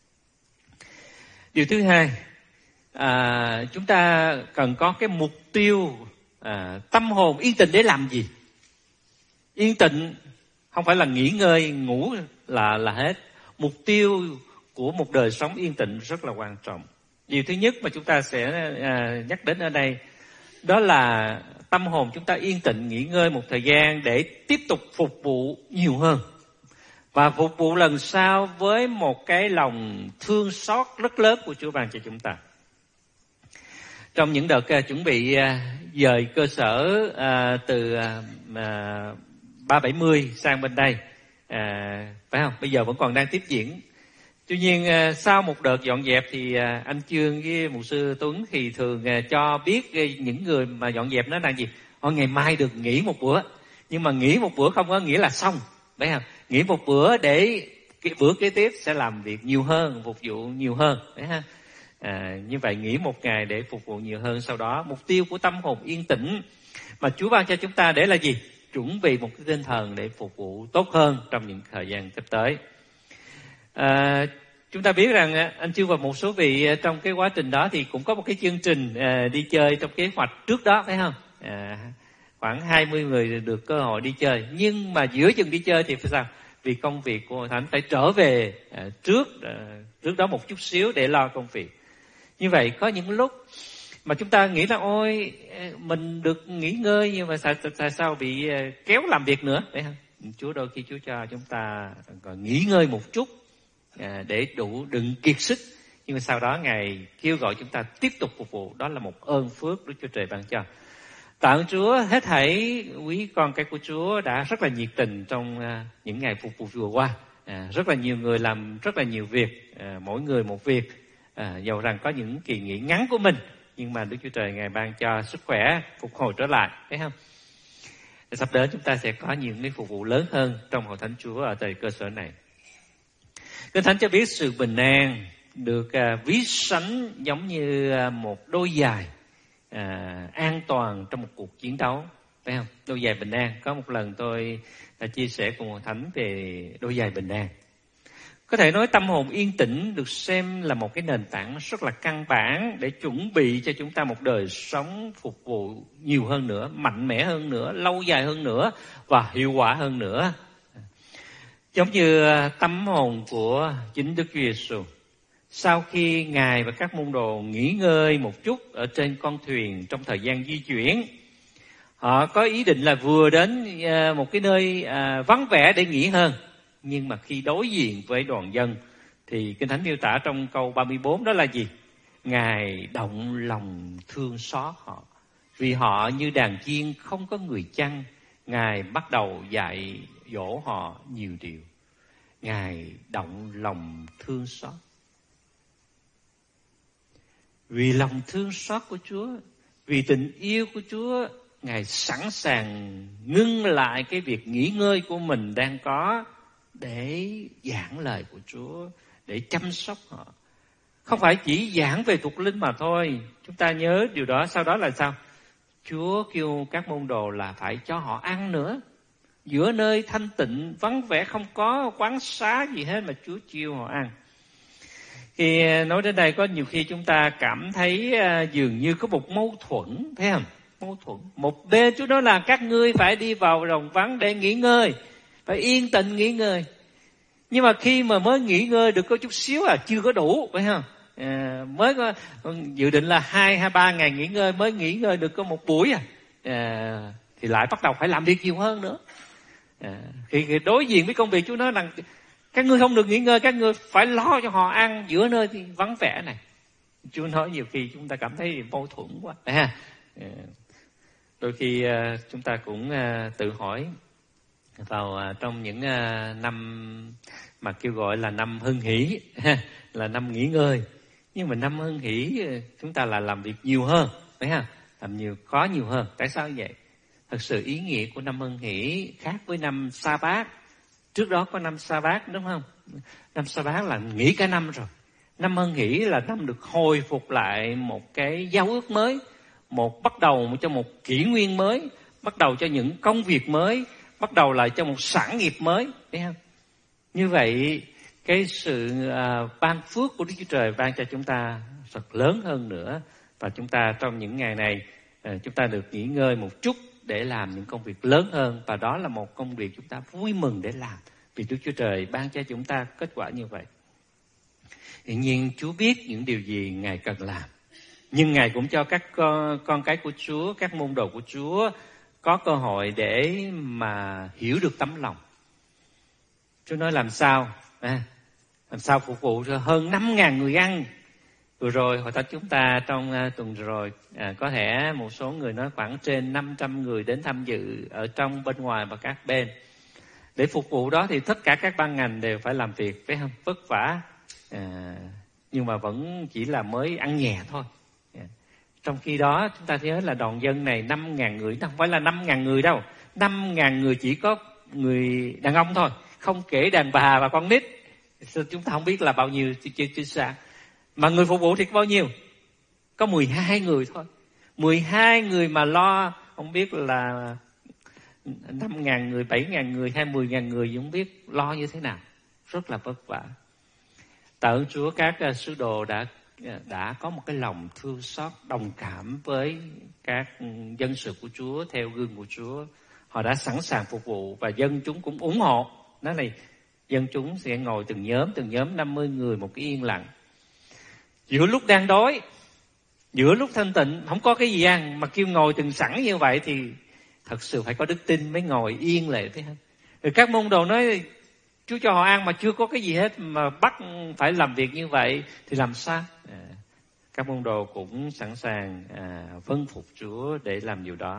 D: Điều thứ hai, à, chúng ta cần có cái mục tiêu à, tâm hồn yên tĩnh để làm gì? Yên tĩnh không phải là nghỉ ngơi, ngủ là là hết. Mục tiêu của một đời sống yên tĩnh rất là quan trọng. Điều thứ nhất mà chúng ta sẽ à, nhắc đến ở đây, đó là tâm hồn chúng ta yên tĩnh, nghỉ ngơi một thời gian để tiếp tục phục vụ nhiều hơn. Và phục vụ lần sau với một cái lòng thương xót rất lớn của Chúa ban cho chúng ta. Trong những đợt uh, chuẩn bị uh, dời cơ sở uh, từ uh, ba bảy mươi sang bên đây, uh, phải không? Bây giờ vẫn còn đang tiếp diễn. Tuy nhiên uh, sau một đợt dọn dẹp thì uh, anh Chương với mục sư Tuấn thì thường uh, cho biết uh, những người mà dọn dẹp nó là gì? Họ ngày mai được nghỉ một bữa. Nhưng mà nghỉ một bữa không có nghĩa là xong, phải không? Nghỉ một bữa để cái bữa kế tiếp sẽ làm việc nhiều hơn, phục vụ nhiều hơn, phải không? À, như vậy nghỉ một ngày để phục vụ nhiều hơn. Sau đó mục tiêu của tâm hồn yên tĩnh mà Chúa ban cho chúng ta để là gì? Chuẩn bị một cái tinh thần để phục vụ tốt hơn trong những thời gian tiếp tới. À, chúng ta biết rằng anh Chương và một số vị trong cái quá trình đó thì cũng có một cái chương trình à, đi chơi trong kế hoạch trước đó, phải không? À, khoảng hai mươi người được cơ hội đi chơi, nhưng mà giữa chừng đi chơi thì phải sao? Vì công việc của Hội Thánh phải trở về à, trước à, trước đó một chút xíu để lo công việc. Như vậy có những lúc mà chúng ta nghĩ là ôi mình được nghỉ ngơi, nhưng mà tại sao, sao bị kéo làm việc nữa, phải không? Chúa đôi khi Chúa cho chúng ta còn nghỉ ngơi một chút à, để đủ đừng kiệt sức, nhưng mà sau đó Ngài kêu gọi chúng ta tiếp tục phục vụ. Đó là một ơn phước Đức Chúa Trời ban cho. Tạ ơn Chúa, hết thảy quý con cái của Chúa đã rất là nhiệt tình trong uh, những ngày phục vụ vừa qua. À, rất là nhiều người làm rất là nhiều việc, à, mỗi người một việc. À, dầu rằng có những kỳ nghỉ ngắn của mình, nhưng mà Đức Chúa Trời Ngài ban cho sức khỏe phục hồi trở lại, thấy không? Sắp đến chúng ta sẽ có những cái phục vụ lớn hơn trong Hội Thánh Chúa ở tại cơ sở này. Kinh Thánh cho biết sự bình an được uh, ví sánh giống như uh, một đôi giày À, an toàn trong một cuộc chiến đấu, phải không? Đôi giày bình an. Có một lần tôi đã chia sẻ cùng Hội Thánh về đôi giày bình an. Có thể nói tâm hồn yên tĩnh được xem là một cái nền tảng rất là căn bản để chuẩn bị cho chúng ta một đời sống phục vụ nhiều hơn nữa, mạnh mẽ hơn nữa, lâu dài hơn nữa và hiệu quả hơn nữa. Giống như tâm hồn của chính Đức Chúa Giêsu. Sau khi Ngài và các môn đồ nghỉ ngơi một chút ở trên con thuyền trong thời gian di chuyển, họ có ý định là vừa đến một cái nơi vắng vẻ để nghỉ hơn. Nhưng mà khi đối diện với đoàn dân thì Kinh Thánh miêu tả trong câu ba mươi bốn đó là gì? Ngài động lòng thương xót họ, vì họ như đàn chiên không có người chăn. Ngài bắt đầu dạy dỗ họ nhiều điều. Ngài động lòng thương xót. Vì lòng thương xót của Chúa, vì tình yêu của Chúa, Ngài sẵn sàng ngưng lại cái việc nghỉ ngơi của mình đang có để giảng lời của Chúa, để chăm sóc họ. Không phải chỉ giảng về thuộc linh mà thôi. Chúng ta nhớ điều đó. Sau đó là sao? Chúa kêu các môn đồ là phải cho họ ăn nữa. Giữa nơi thanh tịnh, vắng vẻ, không có quán xá gì hết mà Chúa chiêu họ ăn. Khi nói đến đây có nhiều khi chúng ta cảm thấy dường như có một mâu thuẫn, thấy không? Mâu thuẫn. Một bên Chúa nói là các ngươi phải đi vào đồng vắng để nghỉ ngơi, phải yên tĩnh nghỉ ngơi. Nhưng mà khi mà mới nghỉ ngơi được có chút xíu à, chưa có đủ, phải không? À, mới có dự định là hai hay ba ngày nghỉ ngơi, mới nghỉ ngơi được có một buổi à, à thì lại bắt đầu phải làm việc nhiều hơn nữa. À, khi đối diện với công việc, Chúa nói rằng các ngươi không được nghỉ ngơi, các ngươi phải lo cho họ ăn giữa nơi thì vắng vẻ này. Chúa nói nhiều khi chúng ta cảm thấy mâu thuẫn quá. À, đôi khi chúng ta cũng tự hỏi vào trong những năm mà kêu gọi là năm hưng hỷ, là năm nghỉ ngơi, nhưng mà năm hưng hỷ chúng ta là làm việc nhiều hơn, phải không? Làm nhiều, có nhiều hơn. Tại sao vậy? Thật sự ý nghĩa của năm hưng hỷ khác với năm sa bát. Trước đó có năm sa bát, đúng không? Năm sa bát là nghỉ cả năm rồi. Năm hưng hỷ là năm được hồi phục lại một cái giao ước mới, một bắt đầu cho một kỷ nguyên mới, bắt đầu cho những công việc mới, bắt đầu lại cho một sản nghiệp mới, thấy không? Như vậy cái sự à, ban phước của Đức Chúa Trời ban cho chúng ta thật lớn hơn nữa, và chúng ta trong những ngày này à, chúng ta được nghỉ ngơi một chút để làm những công việc lớn hơn, và đó là một công việc chúng ta vui mừng để làm vì Đức Chúa Trời ban cho chúng ta kết quả như vậy. Hiện nhiên Chúa biết những điều gì Ngài cần làm, nhưng Ngài cũng cho các con, con cái của Chúa, các môn đồ của Chúa có cơ hội để mà hiểu được tấm lòng. Chúa nói làm sao à, làm sao phục vụ cho hơn năm ngàn người ăn. Vừa rồi hội thánh chúng ta trong uh, tuần rồi à, có thể một số người nói khoảng trên năm trăm người đến tham dự ở trong, bên ngoài và các bên. Để phục vụ đó thì tất cả các ban ngành đều phải làm việc, phải không? Vất vả, à, nhưng mà vẫn chỉ là mới ăn nhẹ thôi. À, trong khi đó chúng ta nhớ là đoàn dân này năm ngàn người, không phải là năm ngàn người đâu. năm ngàn người chỉ có người đàn ông thôi, không kể đàn bà và con nít. Chúng ta không biết là bao nhiêu chính xác. Mà người phục vụ thì có bao nhiêu? Có mười hai người thôi. mười hai người mà lo, không biết là năm ngàn người, bảy ngàn người hay mười ngàn người, không biết lo như thế nào. Rất là vất vả. Tạ ơn Chúa, các sứ đồ đã đã có một cái lòng thương xót, đồng cảm với các dân sự của Chúa theo gương của Chúa. Họ đã sẵn sàng phục vụ và dân chúng cũng ủng hộ. Nói này, dân chúng sẽ ngồi từng nhóm, từng nhóm năm mươi người một cái yên lặng. Giữa lúc đang đói, giữa lúc thanh tịnh, không có cái gì ăn mà kêu ngồi từng sẵn như vậy thì thật sự phải có đức tin mới ngồi yên lại, thấy không? Rồi các môn đồ nói Chúa cho họ ăn mà chưa có cái gì hết mà bắt phải làm việc như vậy thì làm sao? À, các môn đồ cũng sẵn sàng à, vâng phục Chúa để làm điều đó.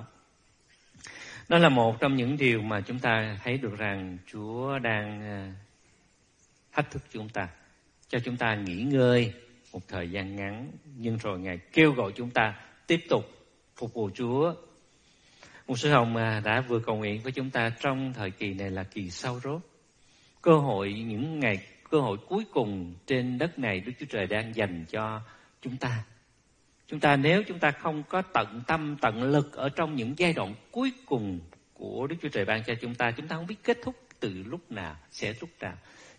D: Đó là một trong những điều mà chúng ta thấy được rằng Chúa đang à, thách thức chúng ta, cho chúng ta nghỉ ngơi một thời gian ngắn, nhưng rồi Ngài kêu gọi chúng ta tiếp tục phục vụ Chúa. Mục sư Hồng đã vừa cầu nguyện với chúng ta trong thời kỳ này là kỳ sau rốt. Cơ hội, những ngày cơ hội cuối cùng trên đất này Đức Chúa Trời đang dành cho chúng ta. Chúng ta nếu chúng ta không có tận tâm, tận lực ở trong những giai đoạn cuối cùng của Đức Chúa Trời ban cho chúng ta, chúng ta không biết kết thúc từ lúc nào, sẽ lúc nào.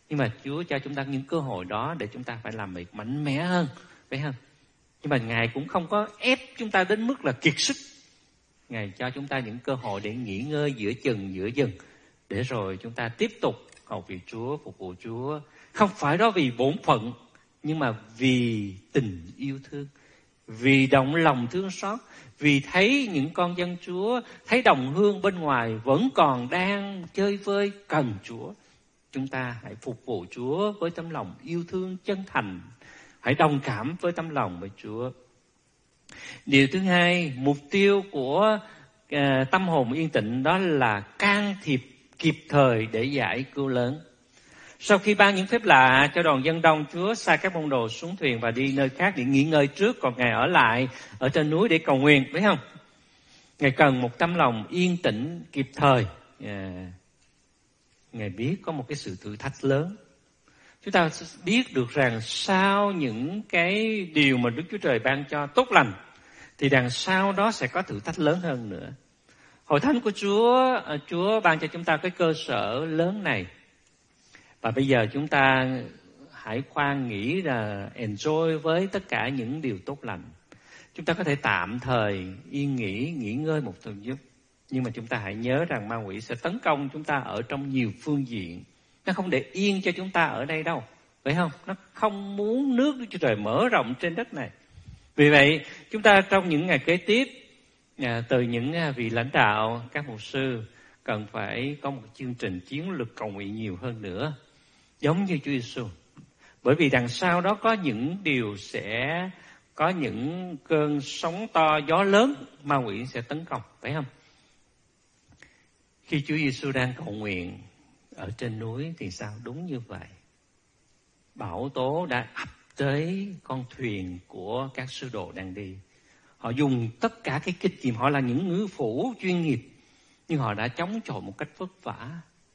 D: Nhưng mà Chúa cho chúng ta những cơ hội đó để chúng ta phải làm việc mạnh mẽ hơn, phải không? Nhưng mà Ngài cũng không có ép chúng ta đến mức là kiệt sức. Ngài cho chúng ta những cơ hội để nghỉ ngơi giữa chừng, giữa chừng, để rồi chúng ta tiếp tục hầu việc Chúa, phục vụ Chúa. Không phải đó vì bổn phận, nhưng mà vì tình yêu thương, vì động lòng thương xót, vì thấy những con dân Chúa, thấy đồng hương bên ngoài vẫn còn đang chơi vơi cần Chúa. Chúng ta hãy phục vụ Chúa với tấm lòng yêu thương chân thành, hãy đồng cảm với tấm lòng với Chúa. Điều thứ hai, mục tiêu của uh, tâm hồn yên tĩnh đó là can thiệp kịp thời để giải cứu lớn. Sau khi ban những phép lạ cho đoàn dân đông, Chúa sai các môn đồ xuống thuyền và đi nơi khác để nghỉ ngơi trước, còn Ngài ở lại ở trên núi để cầu nguyện, phải không? Ngài cần một tâm lòng yên tĩnh kịp thời. Yeah. Ngài biết có một cái sự thử thách lớn. Chúng ta biết được rằng sau những cái điều mà Đức Chúa Trời ban cho tốt lành, thì đằng sau đó sẽ có thử thách lớn hơn nữa. Hội thánh của Chúa, Chúa ban cho chúng ta cái cơ sở lớn này. Và bây giờ chúng ta hãy khoan nghĩ là enjoy với tất cả những điều tốt lành. Chúng ta có thể tạm thời yên nghỉ, nghỉ ngơi một thời chút. Nhưng mà chúng ta hãy nhớ rằng ma quỷ sẽ tấn công chúng ta ở trong nhiều phương diện. Nó không để yên cho chúng ta ở đây đâu, phải không? Nó không muốn nước Đức Chúa Trời mở rộng trên đất này. Vì vậy, chúng ta trong những ngày kế tiếp, từ những vị lãnh đạo, các mục sư, cần phải có một chương trình chiến lược cầu nguyện nhiều hơn nữa, giống như Chúa Giêsu. Bởi vì đằng sau đó có những điều sẽ có những cơn sóng to, gió lớn, ma quỷ sẽ tấn công, phải không? Khi Chúa Giêsu đang cầu nguyện ở trên núi thì sao? Đúng như vậy. Bão tố đã ập tới con thuyền của các sứ đồ đang đi. Họ dùng tất cả cái kinh nghiệm, họ là những ngư phủ chuyên nghiệp, nhưng họ đã chống chọi một cách vất vả.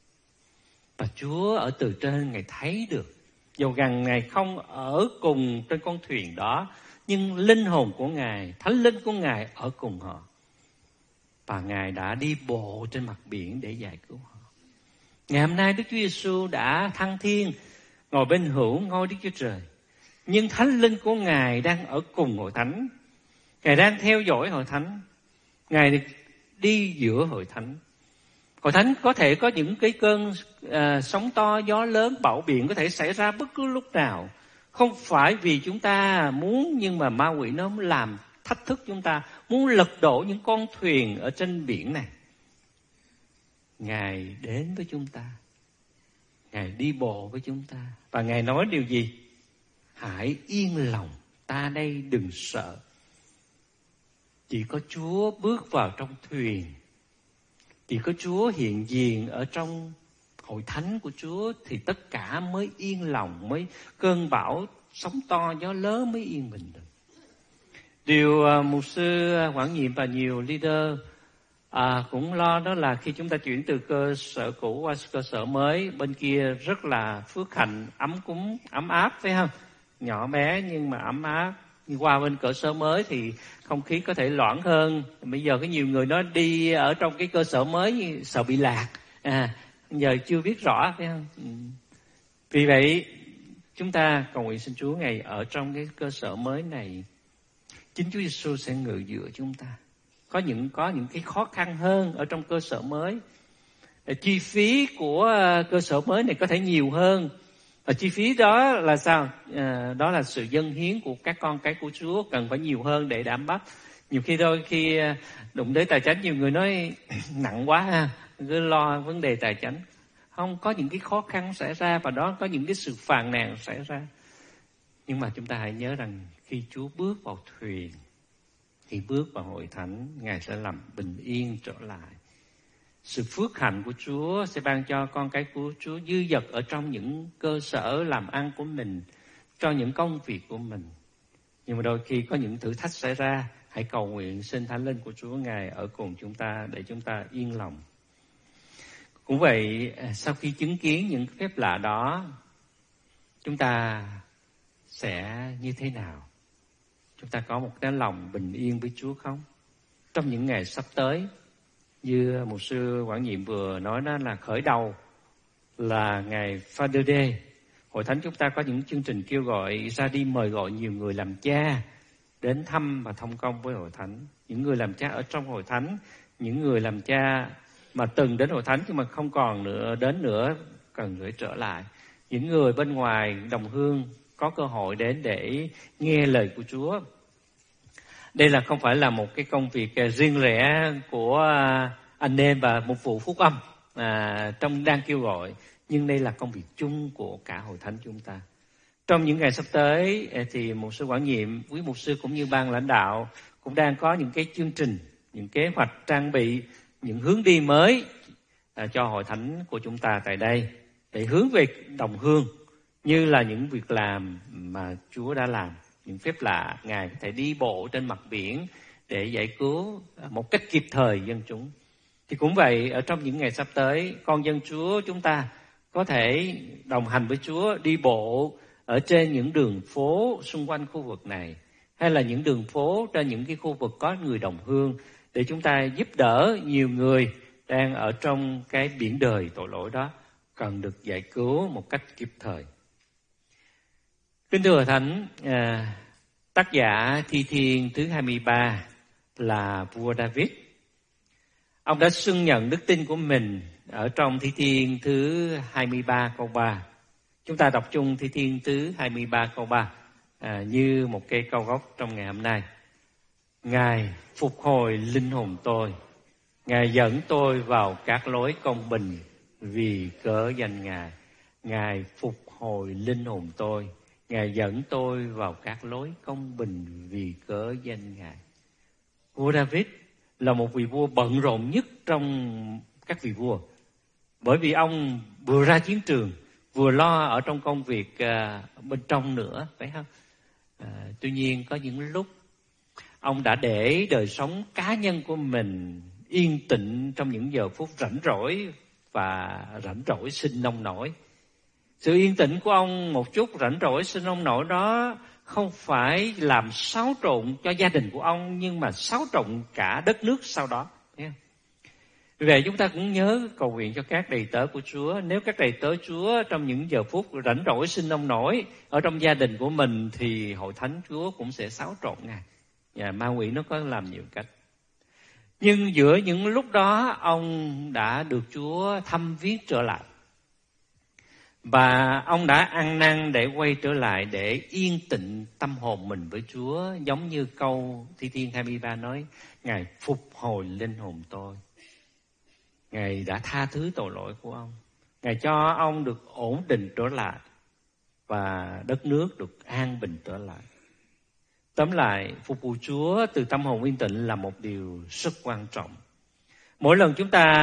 D: Và Chúa ở từ trên Ngài thấy được, dầu rằng Ngài không ở cùng trên con thuyền đó, nhưng linh hồn của Ngài, thánh linh của Ngài ở cùng họ. Và Ngài đã đi bộ trên mặt biển để giải cứu họ. Ngày hôm nay Đức Chúa Giêsu đã thăng thiên, ngồi bên hữu ngôi Đức Chúa Trời. Nhưng thánh linh của Ngài đang ở cùng hội thánh. Ngài đang theo dõi hội thánh. Ngài đi giữa hội thánh. Hội thánh có thể có những cái cơn à, sóng to, gió lớn, bão biển có thể xảy ra bất cứ lúc nào. Không phải vì chúng ta muốn, nhưng mà ma quỷ nó làm thách thức chúng ta, muốn lật đổ những con thuyền ở trên biển này. Ngài đến với chúng ta, Ngài đi bộ với chúng ta, và Ngài nói điều gì? Hãy yên lòng, ta đây, đừng sợ. Chỉ có Chúa bước vào trong thuyền, chỉ có Chúa hiện diện ở trong hội thánh của Chúa, thì tất cả mới yên lòng, mới cơn bão sóng to gió lớn mới yên bình được. Điều uh, mục sư quản nhiệm và nhiều leader à, cũng lo đó là khi chúng ta chuyển từ cơ sở cũ qua cơ sở mới, bên kia rất là phước hạnh, ấm cúng, ấm áp, phải không? Nhỏ bé nhưng mà ấm áp. Nhưng qua bên cơ sở mới thì không khí có thể loãng hơn. Bây giờ có nhiều người nói đi ở trong cái cơ sở mới sợ bị lạc. À, giờ chưa biết rõ, phải không? Ừ. Vì vậy, chúng ta cầu nguyện xin Chúa Ngài ở trong cái cơ sở mới này, chính Chúa Giêsu sẽ ngự giữa chúng ta. Có những có những cái khó khăn hơn ở trong cơ sở mới. Chi phí của cơ sở mới này có thể nhiều hơn. Và chi phí đó là sao? À, đó là sự dâng hiến của các con cái của Chúa cần phải nhiều hơn để đảm bảo. Nhiều khi đôi khi đụng tới tài chính, nhiều người nói nặng quá ha, cứ lo vấn đề tài chính. Không, có những cái khó khăn xảy ra, và đó có những cái sự phàn nàn xảy ra. Nhưng mà chúng ta hãy nhớ rằng khi Chúa bước vào thuyền, thì bước vào hội thánh, Ngài sẽ làm bình yên trở lại. Sự phước hạnh của Chúa sẽ ban cho con cái của Chúa dư dật ở trong những cơ sở làm ăn của mình, trong những công việc của mình. Nhưng mà đôi khi có những thử thách xảy ra, hãy cầu nguyện xin Thánh Linh của Chúa Ngài ở cùng chúng ta để chúng ta yên lòng. Cũng vậy, sau khi chứng kiến những phép lạ đó, chúng ta sẽ như thế nào? Chúng ta có một cái lòng bình yên với Chúa không? Trong những ngày sắp tới, như mục sư quản nhiệm vừa nói, đó là khởi đầu là Ngài Father Day. Hội thánh chúng ta có những chương trình kêu gọi ra đi mời gọi nhiều người làm cha đến thăm và thông công với hội thánh. Những người làm cha ở trong hội thánh, những người làm cha mà từng đến hội thánh nhưng mà không còn nữa đến nữa, cần phải trở lại. Những người bên ngoài đồng hương có cơ hội đến để nghe lời của Chúa. Đây là không phải là một cái công việc riêng rẽ của anh em và một vụ phúc âm à, trong đang kêu gọi, nhưng đây là công việc chung của cả hội thánh chúng ta. Trong những ngày sắp tới thì một sư quản nhiệm, quý mục sư cũng như ban lãnh đạo cũng đang có những cái chương trình, những kế hoạch trang bị, những hướng đi mới à, cho hội thánh của chúng ta tại đây để hướng về đồng hương, như là những việc làm mà Chúa đã làm, những phép lạ. Ngài có thể đi bộ trên mặt biển để giải cứu một cách kịp thời dân chúng. Thì cũng vậy, ở trong những ngày sắp tới, con dân Chúa chúng ta có thể đồng hành với Chúa, đi bộ ở trên những đường phố xung quanh khu vực này, hay là những đường phố trên những cái khu vực có người đồng hương, để chúng ta giúp đỡ nhiều người đang ở trong cái biển đời tội lỗi đó, cần được giải cứu một cách kịp thời. Kính thưa hội thánh, à, tác giả thi thiên thứ hai mươi ba là vua David. Ông đã xưng nhận đức tin của mình ở trong thi thiên thứ hai mươi ba câu ba. Chúng ta đọc chung thi thiên thứ hai mươi ba câu ba à, như một cây câu gốc trong ngày hôm nay. Ngài phục hồi linh hồn tôi, Ngài dẫn tôi vào các lối công bình vì cớ danh Ngài. Ngài phục hồi linh hồn tôi, Ngài dẫn tôi vào các lối công bình vì cớ danh Ngài. Vua David là một vị vua bận rộn nhất trong các vị vua, bởi vì ông vừa ra chiến trường, vừa lo ở trong công việc à, bên trong nữa, phải không? À, tuy nhiên có những lúc ông đã để đời sống cá nhân của mình yên tĩnh trong những giờ phút rảnh rỗi và rảnh rỗi sinh nông nổi. Sự yên tĩnh của ông một chút rảnh rỗi sinh nông nổi đó không phải làm xáo trộn cho gia đình của ông, nhưng mà xáo trộn cả đất nước sau đó. Vì vậy chúng ta cũng nhớ cầu nguyện cho các đầy tớ của Chúa. Nếu các đầy tớ Chúa trong những giờ phút rảnh rỗi sinh nông nổi ở trong gia đình của mình, thì hội thánh Chúa cũng sẽ xáo trộn Ngài. Và ma quỷ nó có làm nhiều cách. Nhưng giữa những lúc đó, ông đã được Chúa thăm viếng trở lại. Và ông đã ăn năn để quay trở lại, để yên tĩnh tâm hồn mình với Chúa. Giống như câu thi thiên hai mươi ba nói, Ngài phục hồi linh hồn tôi. Ngài đã tha thứ tội lỗi của ông. Ngài cho ông được ổn định trở lại, và đất nước được an bình trở lại. Tóm lại, phục vụ Chúa từ tâm hồn yên tĩnh là một điều rất quan trọng. Mỗi lần chúng ta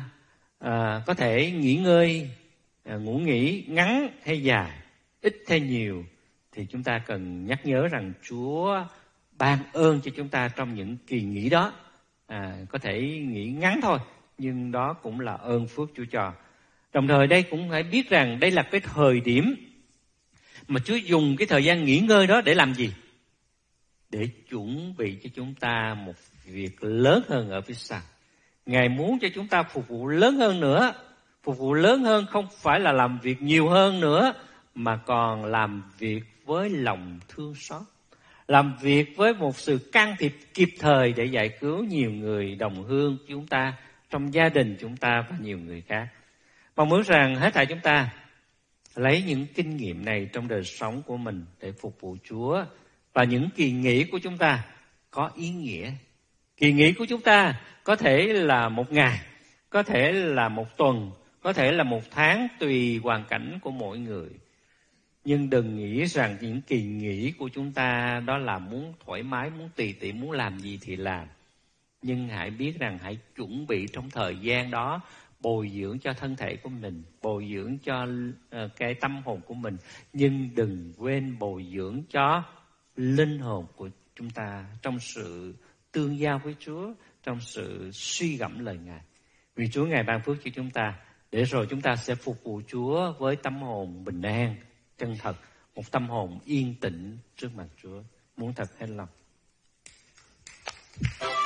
D: à, có thể nghỉ ngơi, à, ngủ nghỉ ngắn hay dài, ít hay nhiều, thì chúng ta cần nhắc nhớ rằng Chúa ban ơn cho chúng ta trong những kỳ nghỉ đó. À, có thể nghỉ ngắn thôi, nhưng đó cũng là ơn phước Chúa cho. Đồng thời đây cũng phải biết rằng đây là cái thời điểm mà Chúa dùng cái thời gian nghỉ ngơi đó để làm gì? Để chuẩn bị cho chúng ta một việc lớn hơn ở phía sau. Ngài muốn cho chúng ta phục vụ lớn hơn nữa. Phục vụ lớn hơn không phải là làm việc nhiều hơn nữa, mà còn làm việc với lòng thương xót. Làm việc với một sự can thiệp kịp thời để giải cứu nhiều người đồng hương chúng ta, trong gia đình chúng ta và nhiều người khác. Mong muốn rằng hết thảy chúng ta lấy những kinh nghiệm này trong đời sống của mình để phục vụ Chúa. Và những kỳ nghỉ của chúng ta có ý nghĩa. Kỳ nghỉ của chúng ta có thể là một ngày, có thể là một tuần, có thể là một tháng, tùy hoàn cảnh của mỗi người. Nhưng đừng nghĩ rằng những kỳ nghỉ của chúng ta đó là muốn thoải mái, muốn tùy tiện, muốn làm gì thì làm. Nhưng hãy biết rằng hãy chuẩn bị trong thời gian đó, bồi dưỡng cho thân thể của mình, bồi dưỡng cho uh, cái tâm hồn của mình. Nhưng đừng quên bồi dưỡng cho linh hồn của chúng ta trong sự tương giao với Chúa, trong sự suy gẫm lời Ngài. Vì Chúa Ngài ban phước cho chúng ta, để rồi chúng ta sẽ phục vụ Chúa với tâm hồn bình an, chân thật, một tâm hồn yên tĩnh trước mặt Chúa. Muốn thật hết lòng.